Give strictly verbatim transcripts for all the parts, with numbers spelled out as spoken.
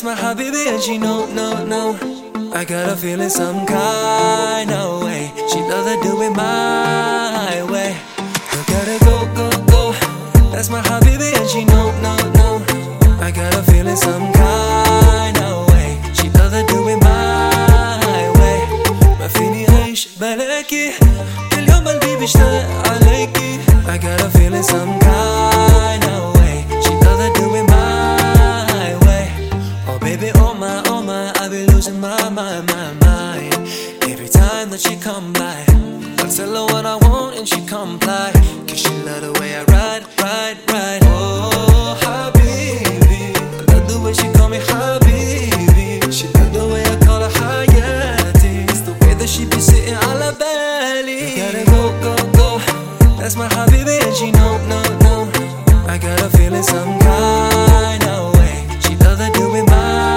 my habibi and she know, no, no. I got a feeling some kind of way. She love to do it my way. I gotta go, go, go. That's my habibi and she know, no, no. I got a feeling some kind of way. She love to do it my way. ما فيني أعيش بلاكي كل يوم قلبي بيشتاق عليكي. I got a feeling some kind of way. She love to do it my way. Oh baby, oh my, oh my, I be losing my mind, my mind. Every time that she come by, I tell her what I want and she comply. Cause she love the way I ride, ride, ride. Oh habibi, I love the way she call me habibi. She love the way I call her hayati. It's the way that she be sitting ala belly. I gotta go, go, go. That's my habibi and she know, no, no. I got a feeling some kind of way. She love to do it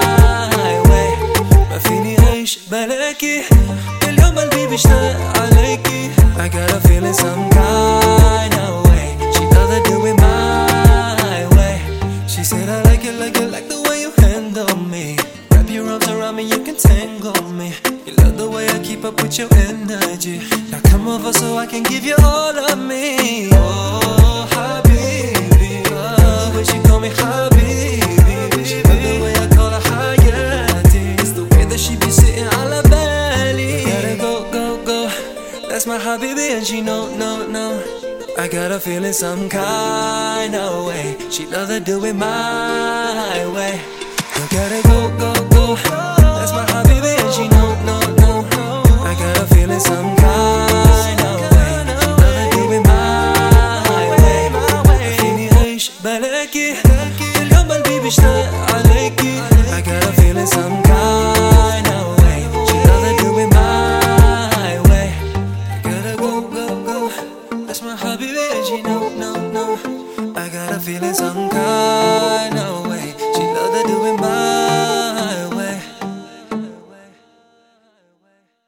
my way. ما فيني أعيش بلاكي كل يوم قلبي بيشتاق عليكي. I got a feeling some kind of way. She love to do it my way. She said I like it, like it, like the way you handle me. Wrap your arms around me, you can tangle me. You love the way I keep up with your energy. Now come over so I can give you all of me. Oh habibi, love the way she call me habibi. She love the way I call her hayati. It's the way that she be sitting ala belly. Gotta go, go, go. That's my habibi and she know, no, no. I got a feeling some kind of way. She love to do it my way. I gotta go, go, go. That's my habibi and she know, no, no. I got a feeling some kind of way. She love to do it my way. ما فيني أعيش بلاكي كل يوم قلبي بيشتاق عليكي. I got a feeling some kind of way. She love to do it my way. I gotta go, go, go. That's my habibi and she know, no, no. I got a feeling some kind of way. She love to do it my